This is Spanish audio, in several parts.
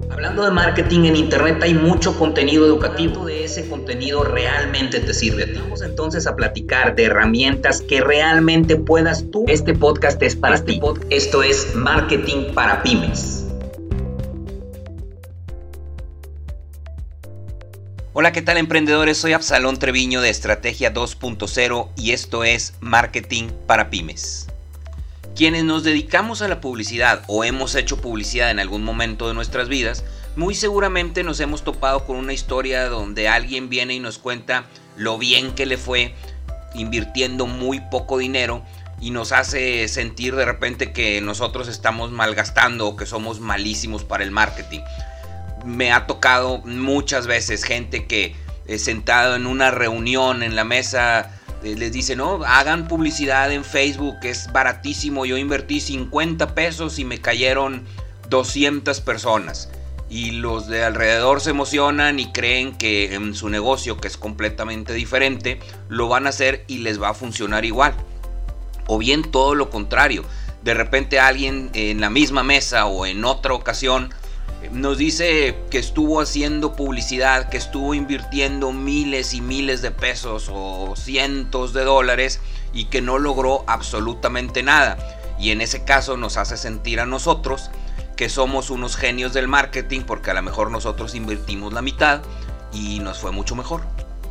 Hablando de marketing, en internet hay mucho contenido educativo. ¿Cuánto de ese contenido realmente te sirve a ti? Vamos entonces a platicar de herramientas que realmente puedas tú. Este podcast es para ti. Esto es Marketing para Pymes. Hola, ¿qué tal, emprendedores? Soy Absalón Treviño de Estrategia 2.0 y esto es Marketing para Pymes. Quienes nos dedicamos a la publicidad o hemos hecho publicidad en algún momento de nuestras vidas, muy seguramente nos hemos topado con una historia donde alguien viene y nos cuenta lo bien que le fue invirtiendo muy poco dinero y nos hace sentir de repente que nosotros estamos malgastando o que somos malísimos para el marketing. Me ha tocado muchas veces gente que sentado en una reunión en la mesa les dice, no, hagan publicidad en Facebook, es baratísimo, yo invertí 50 pesos y me cayeron 200 personas. Y los de alrededor se emocionan y creen que en su negocio, que es completamente diferente, lo van a hacer y les va a funcionar igual. O bien todo lo contrario, de repente alguien en la misma mesa o en otra ocasión nos dice que estuvo haciendo publicidad, que estuvo invirtiendo miles y miles de pesos o cientos de dólares y que no logró absolutamente nada. Y en ese caso nos hace sentir a nosotros que somos unos genios del marketing porque a lo mejor nosotros invertimos la mitad y nos fue mucho mejor.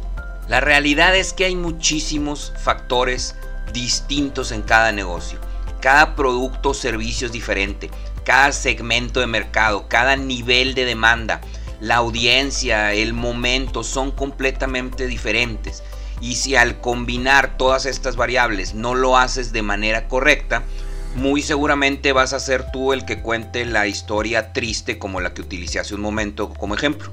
La realidad es que hay muchísimos factores distintos en cada negocio. Cada producto o servicio es diferente. Cada segmento de mercado, cada nivel de demanda, la audiencia, el momento son completamente diferentes. Y si al combinar todas estas variables no lo haces de manera correcta, muy seguramente vas a ser tú el que cuente la historia triste como la que utilicé hace un momento como ejemplo.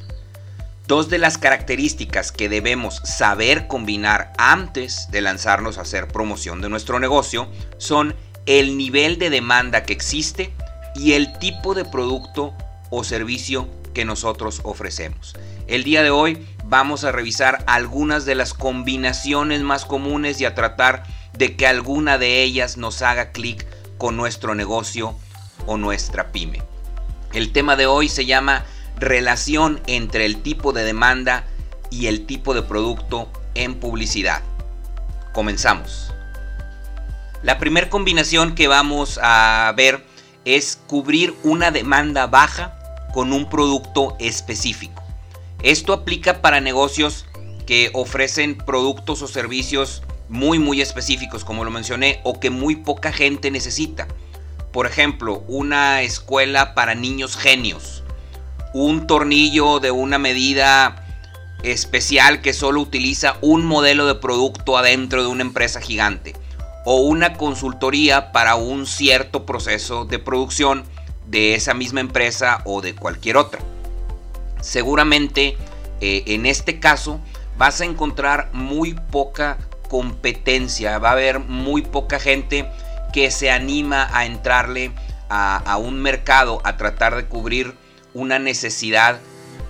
Dos de las características que debemos saber combinar antes de lanzarnos a hacer promoción de nuestro negocio son el nivel de demanda que existe y el tipo de producto o servicio que nosotros ofrecemos. El día de hoy vamos a revisar algunas de las combinaciones más comunes y a tratar de que alguna de ellas nos haga clic con nuestro negocio o nuestra pyme. El tema de hoy se llama relación entre el tipo de demanda y el tipo de producto en publicidad. Comenzamos. La primera combinación que vamos a ver es cubrir una demanda baja con un producto específico. Esto aplica para negocios que ofrecen productos o servicios muy específicos, como lo mencioné, o que muy poca gente necesita. Por ejemplo, una escuela para niños genios, un tornillo de una medida especial que solo utiliza un modelo de producto adentro de una empresa gigante, o una consultoría para un cierto proceso de producción de esa misma empresa o de cualquier otra. Seguramente en este caso vas a encontrar muy poca competencia, va a haber muy poca gente que se anima a entrarle a un mercado a tratar de cubrir una necesidad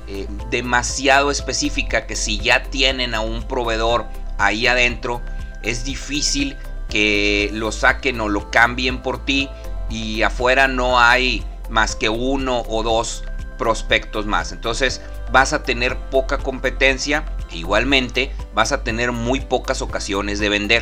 demasiado específica que si ya tienen a un proveedor ahí adentro es difícil que lo saquen o lo cambien por ti y afuera no hay más que uno o dos prospectos más. Entonces vas a tener poca competencia e igualmente vas a tener muy pocas ocasiones de vender.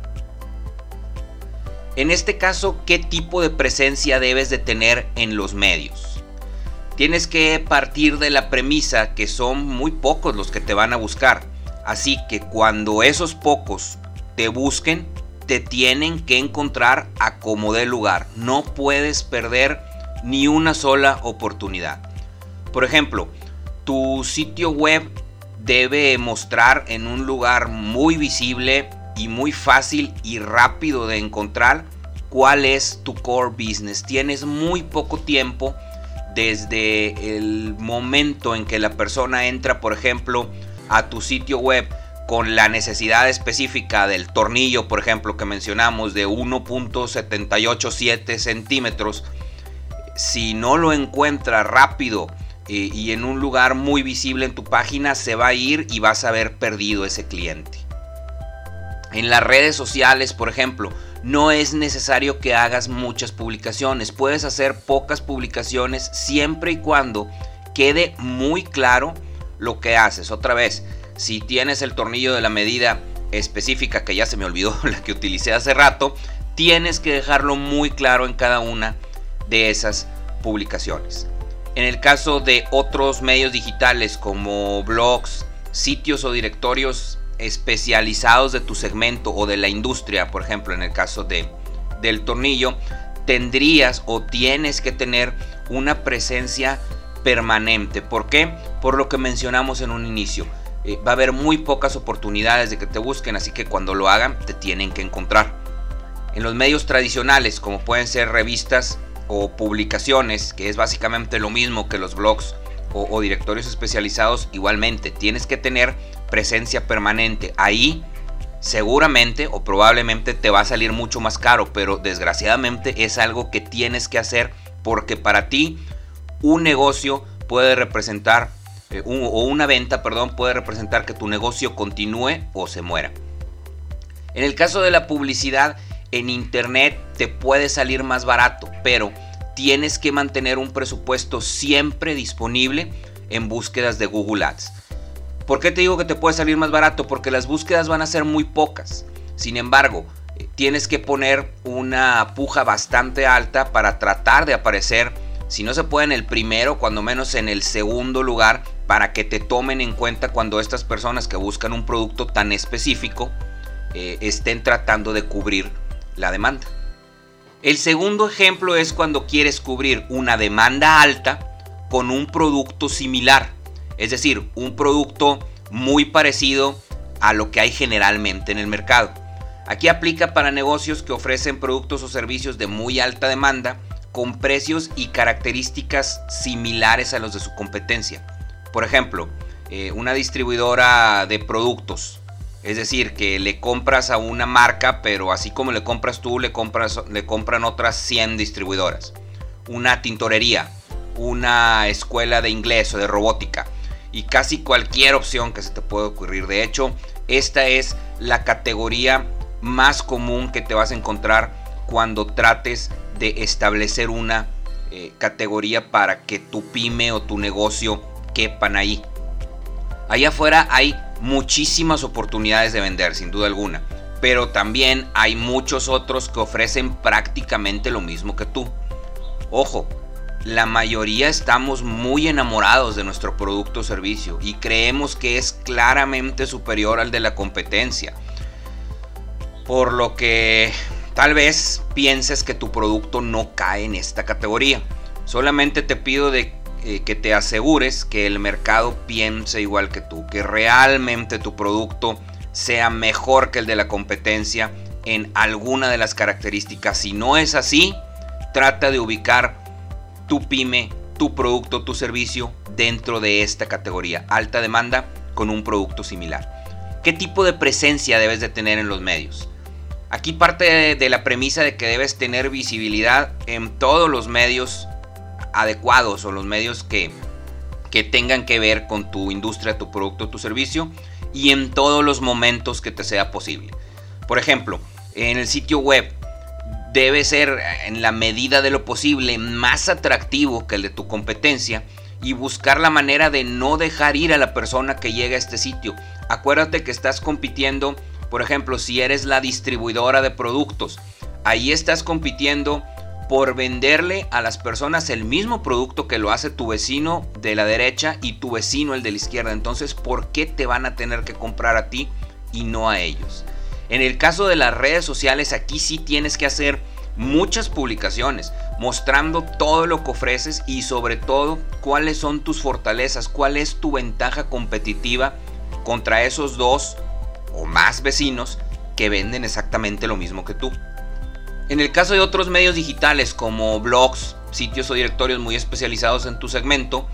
En este caso, ¿qué tipo de presencia debes de tener en los medios? Tienes que partir de la premisa que son muy pocos los que te van a buscar. Así que cuando esos pocos te busquen, te tienen que encontrar a como dé lugar. No puedes perder ni una sola oportunidad. Por ejemplo, tu sitio web debe mostrar en un lugar muy visible y muy fácil y rápido de encontrar cuál es tu core business. Tienes muy poco tiempo desde el momento en que la persona entra, por ejemplo, a tu sitio web con la necesidad específica del tornillo, por ejemplo, que mencionamos de 1.787 centímetros. Si no lo encuentra rápido y en un lugar muy visible en tu página, se va a ir y vas a haber perdido ese cliente. En las redes sociales, por ejemplo, no es necesario que hagas muchas publicaciones. Puedes hacer pocas publicaciones siempre y cuando quede muy claro lo que haces. Otra vez, si tienes el tornillo de la medida específica, que ya se me olvidó la que utilicé hace rato, tienes que dejarlo muy claro en cada una de esas publicaciones. En el caso de otros medios digitales como blogs, sitios o directorios especializados de tu segmento o de la industria, por ejemplo en el caso del tornillo, tendrías o tienes que tener una presencia permanente. ¿Por qué? Por lo que mencionamos en un inicio. Va a haber muy pocas oportunidades de que te busquen, así que cuando lo hagan te tienen que encontrar. En los medios tradicionales, como pueden ser revistas o publicaciones, que es básicamente lo mismo que los blogs o directorios especializados, igualmente tienes que tener presencia permanente. Ahí seguramente o probablemente te va a salir mucho más caro, pero desgraciadamente es algo que tienes que hacer, porque para ti un negocio puede representar una venta puede representar que tu negocio continúe o se muera. En el caso de la publicidad en internet te puede salir más barato, pero tienes que mantener un presupuesto siempre disponible en búsquedas de Google Ads. ¿Por qué te digo que te puede salir más barato? Porque las búsquedas van a ser muy pocas. Sin embargo, tienes que poner una puja bastante alta para tratar de aparecer, si no se puede en el primero, cuando menos en el segundo lugar, para que te tomen en cuenta cuando estas personas que buscan un producto tan específico estén tratando de cubrir la demanda. El segundo ejemplo es cuando quieres cubrir una demanda alta con un producto similar, es decir, un producto muy parecido a lo que hay generalmente en el mercado. Aquí aplica para negocios que ofrecen productos o servicios de muy alta demanda con precios y características similares a los de su competencia. Por ejemplo, una distribuidora de productos, es decir, que le compras a una marca, pero así como le compras tú, le compran otras 100 distribuidoras. Una tintorería, una escuela de inglés o de robótica, y casi cualquier opción que se te pueda ocurrir. De hecho, esta es la categoría más común que te vas a encontrar cuando trates de establecer una categoría para que tu pyme o tu negocio quepan ahí. Allá afuera hay muchísimas oportunidades de vender, sin duda alguna, pero también hay muchos otros que ofrecen prácticamente lo mismo que tú. Ojo, la mayoría estamos muy enamorados de nuestro producto o servicio y creemos que es claramente superior al de la competencia, por lo que tal vez pienses que tu producto no cae en esta categoría. Solamente te pido que te asegures que el mercado piense igual que tú, que realmente tu producto sea mejor que el de la competencia en alguna de las características. Si no es así, trata de ubicar tu pyme, tu producto, tu servicio dentro de esta categoría, alta demanda con un producto similar. ¿Qué tipo de presencia debes de tener en los medios? Aquí parte de la premisa de que debes tener visibilidad en todos los medios adecuados o los medios que tengan que ver con tu industria, tu producto, tu servicio, y en todos los momentos que te sea posible. Por ejemplo, en el sitio web debe ser, en la medida de lo posible, más atractivo que el de tu competencia y buscar la manera de no dejar ir a la persona que llega a este sitio. Acuérdate que estás compitiendo, por ejemplo, si eres la distribuidora de productos, ahí estás compitiendo por venderle a las personas el mismo producto que lo hace tu vecino de la derecha y tu vecino el de la izquierda. Entonces, ¿por qué te van a tener que comprar a ti y no a ellos? En el caso de las redes sociales, aquí sí tienes que hacer muchas publicaciones mostrando todo lo que ofreces y sobre todo cuáles son tus fortalezas, cuál es tu ventaja competitiva contra esos dos o más vecinos que venden exactamente lo mismo que tú. En el caso de otros medios digitales como blogs, sitios o directorios muy especializados en tu segmento,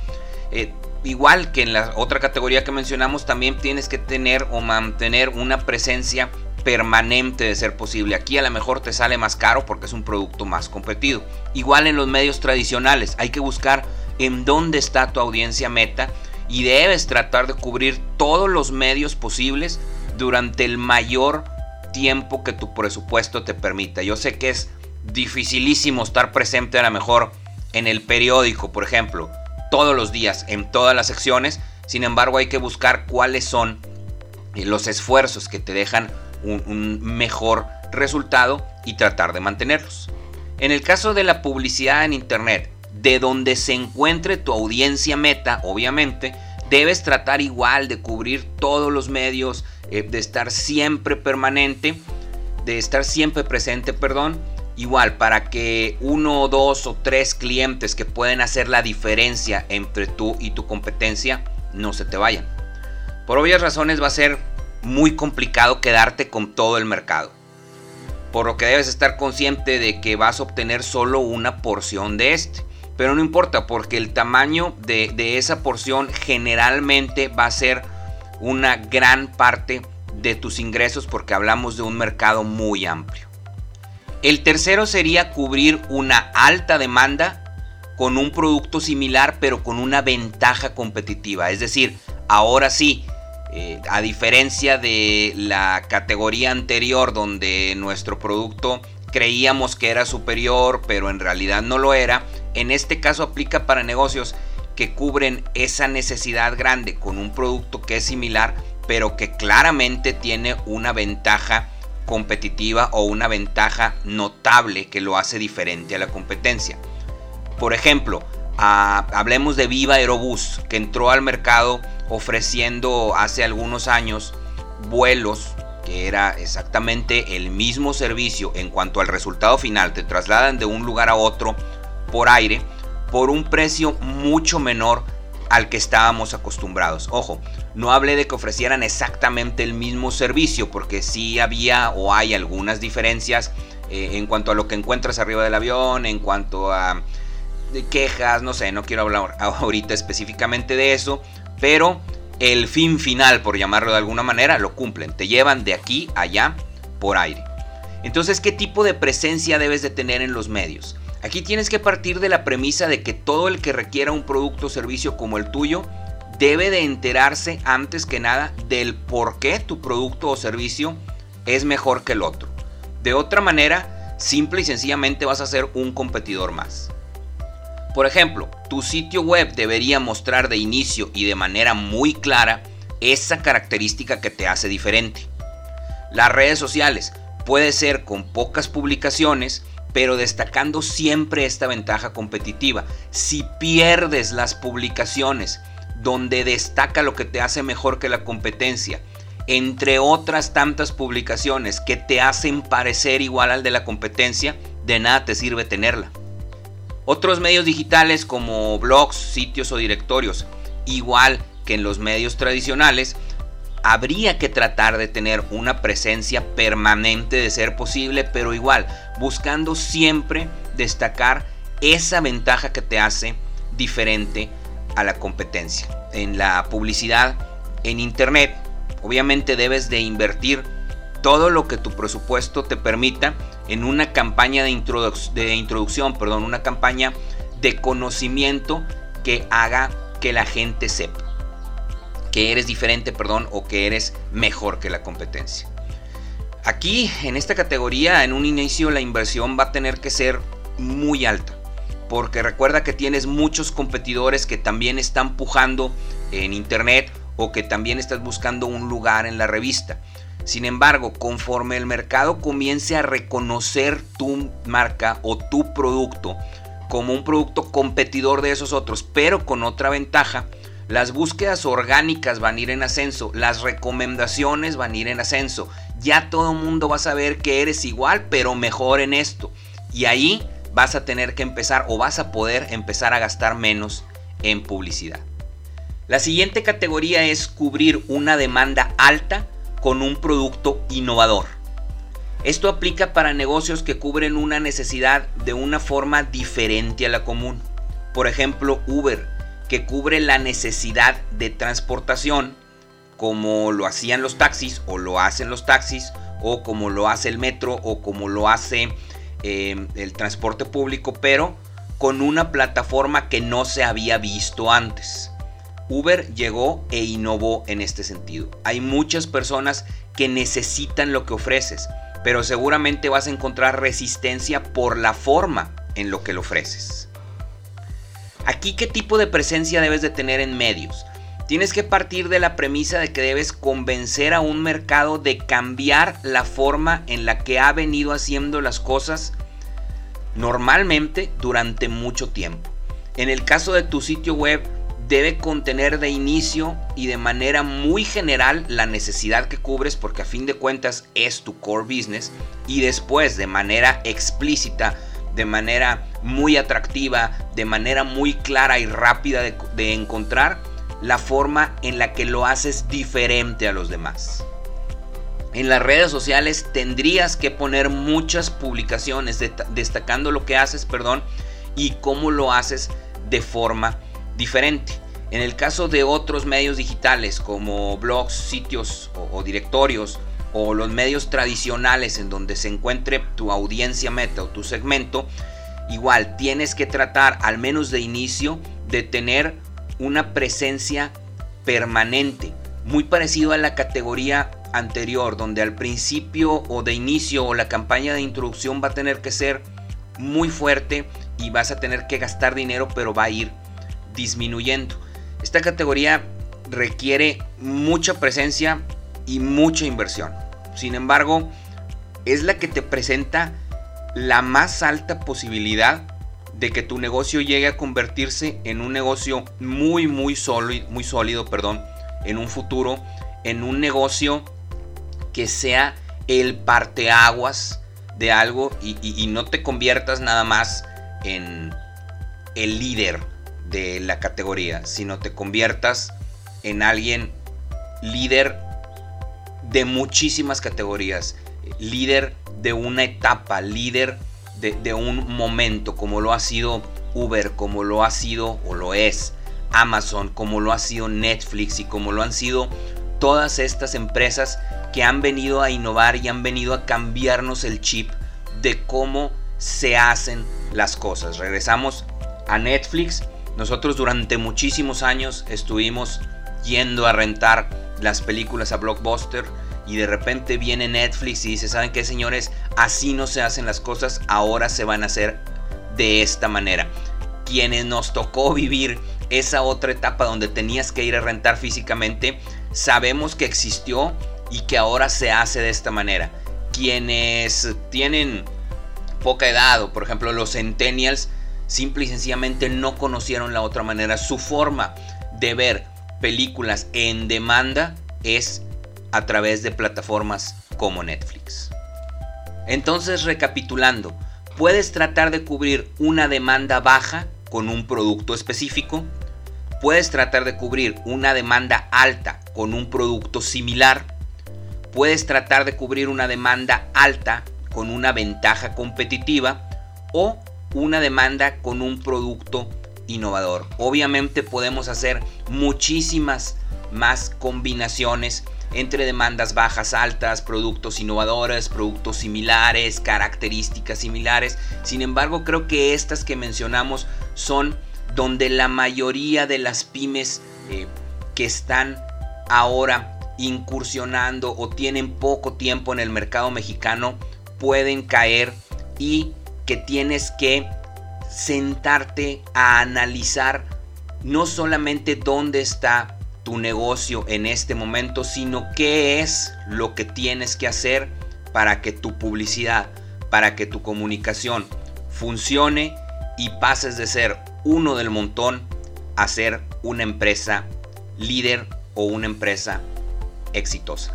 igual que en la otra categoría que mencionamos, también tienes que tener o mantener una presencia permanente de ser posible. Aquí a lo mejor te sale más caro porque es un producto más competido. Igual en los medios tradicionales, hay que buscar en dónde está tu audiencia meta y debes tratar de cubrir todos los medios posibles durante el mayor tiempo que tu presupuesto te permita. Yo sé que es dificilísimo estar presente a lo mejor en el periódico, por ejemplo, todos los días, en todas las secciones. Sin embargo, hay que buscar cuáles son los esfuerzos que te dejan un mejor resultado y tratar de mantenerlos. En el caso de la publicidad en internet, de donde se encuentre tu audiencia meta, obviamente, debes tratar igual de cubrir todos los medios, de estar siempre presente, igual para que 1, 2 o 3 clientes que pueden hacer la diferencia entre tú y tu competencia no se te vayan. Por obvias razones va a ser muy complicado quedarte con todo el mercado, por lo que debes estar consciente de que vas a obtener solo una porción de este. Pero no importa, porque el tamaño de esa porción generalmente va a ser una gran parte de tus ingresos, porque hablamos de un mercado muy amplio. El tercero sería cubrir una alta demanda con un producto similar pero con una ventaja competitiva. Es decir, ahora sí, a diferencia de la categoría anterior donde nuestro producto creíamos que era superior pero en realidad no lo era, en este caso aplica para negocios que cubren esa necesidad grande con un producto que es similar pero que claramente tiene una ventaja competitiva o una ventaja notable que lo hace diferente a la competencia. Por ejemplo, hablemos de Viva Aerobús, que entró al mercado ofreciendo hace algunos años vuelos que era exactamente el mismo servicio en cuanto al resultado final. Te trasladan de un lugar a otro por aire por un precio mucho menor al que estábamos acostumbrados. Ojo, no hablé de que ofrecieran exactamente el mismo servicio, porque sí había o hay algunas diferencias en cuanto a lo que encuentras arriba del avión, en cuanto a quejas, no sé, no quiero hablar ahorita específicamente de eso, pero el fin final, por llamarlo de alguna manera, lo cumplen. Te llevan de aquí a allá por aire. Entonces, ¿qué tipo de presencia debes de tener en los medios? Aquí tienes que partir de la premisa de que todo el que requiera un producto o servicio como el tuyo debe de enterarse antes que nada del por qué tu producto o servicio es mejor que el otro. De otra manera, simple y sencillamente vas a ser un competidor más. Por ejemplo, tu sitio web debería mostrar de inicio y de manera muy clara esa característica que te hace diferente. Las redes sociales puede ser con pocas publicaciones, pero destacando siempre esta ventaja competitiva. Si pierdes las publicaciones donde destaca lo que te hace mejor que la competencia, entre otras tantas publicaciones que te hacen parecer igual al de la competencia, de nada te sirve tenerla. Otros medios digitales como blogs, sitios o directorios, igual que en los medios tradicionales, habría que tratar de tener una presencia permanente de ser posible, pero igual, buscando siempre destacar esa ventaja que te hace diferente a la competencia. En la publicidad en internet, obviamente debes de invertir todo lo que tu presupuesto te permita en una campaña de introducción, una campaña de conocimiento que haga que la gente sepa que eres diferente, o que eres mejor que la competencia. Aquí, en esta categoría, en un inicio la inversión va a tener que ser muy alta, porque recuerda que tienes muchos competidores que también están pujando en internet o que también estás buscando un lugar en la revista. Sin embargo, conforme el mercado comience a reconocer tu marca o tu producto como un producto competidor de esos otros, pero con otra ventaja, las búsquedas orgánicas van a ir en ascenso, las recomendaciones van a ir en ascenso. Ya todo el mundo va a saber que eres igual, pero mejor en esto. Y ahí vas a tener que empezar o vas a poder empezar a gastar menos en publicidad. La siguiente categoría es cubrir una demanda alta con un producto innovador. Esto aplica para negocios que cubren una necesidad de una forma diferente a la común. Por ejemplo, Uber, que cubre la necesidad de transportación como lo hacían los taxis o lo hacen los taxis, o como lo hace el metro o como lo hace el transporte público, pero con una plataforma que no se había visto antes. Uber llegó e innovó en este sentido. Hay muchas personas que necesitan lo que ofreces, pero seguramente vas a encontrar resistencia por la forma en lo que lo ofreces. Aquí, ¿qué tipo de presencia debes de tener en medios? Tienes que partir de la premisa de que debes convencer a un mercado de cambiar la forma en la que ha venido haciendo las cosas normalmente durante mucho tiempo. En el caso de tu sitio web, debe contener de inicio y de manera muy general la necesidad que cubres, porque a fin de cuentas es tu core business, y después de manera explícita, de manera muy atractiva, de manera muy clara y rápida de encontrar la forma en la que lo haces diferente a los demás. En las redes sociales tendrías que poner muchas publicaciones destacando lo que haces, y cómo lo haces de forma diferente. En el caso de otros medios digitales como blogs, sitios o directorios, o los medios tradicionales en donde se encuentre tu audiencia meta o tu segmento, igual tienes que tratar, al menos de inicio, de tener una presencia permanente, muy parecido a la categoría anterior, donde al principio o de inicio o la campaña de introducción va a tener que ser muy fuerte y vas a tener que gastar dinero, pero va a ir disminuyendo. Esta categoría requiere mucha presencia y mucha inversión. Sin embargo, es la que te presenta la más alta posibilidad de que tu negocio llegue a convertirse en un negocio muy sólido, en un futuro, en un negocio que sea el parteaguas de algo y no te conviertas nada más en el líder de la categoría, sino te conviertas en alguien líder de muchísimas categorías, líder de una etapa, líder de un momento, como lo ha sido Uber, como lo ha sido o lo es Amazon, como lo ha sido Netflix y como lo han sido todas estas empresas que han venido a innovar y han venido a cambiarnos el chip de cómo se hacen las cosas. Regresamos a Netflix. Nosotros durante muchísimos años estuvimos yendo a rentar las películas a Blockbuster y de repente viene Netflix y dice: ¿saben qué, señores? Así no se hacen las cosas, ahora se van a hacer de esta manera. Quienes nos tocó vivir esa otra etapa donde tenías que ir a rentar físicamente, sabemos que existió y que ahora se hace de esta manera. Quienes tienen poca edad, o por ejemplo los centennials, simple y sencillamente no conocieron la otra manera. Su forma de ver películas en demanda es a través de plataformas como Netflix. Entonces, recapitulando, puedes tratar de cubrir una demanda baja con un producto específico. Puedes tratar de cubrir una demanda alta con un producto similar. Puedes tratar de cubrir una demanda alta con una ventaja competitiva o una demanda con un producto innovador. Obviamente podemos hacer muchísimas más combinaciones entre demandas bajas, altas, productos innovadores, productos similares, características similares. Sin embargo, creo que estas que mencionamos son donde la mayoría de las pymes que están ahora incursionando o tienen poco tiempo en el mercado mexicano pueden caer, y que tienes que sentarte a analizar no solamente dónde está tu negocio en este momento, sino qué es lo que tienes que hacer para que tu publicidad, para que tu comunicación funcione y pases de ser uno del montón a ser una empresa líder o una empresa exitosa.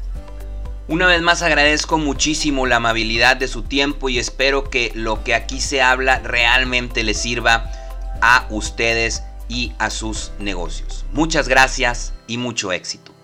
Una vez más agradezco muchísimo la amabilidad de su tiempo y espero que lo que aquí se habla realmente les sirva a ustedes y a sus negocios. Muchas gracias y mucho éxito.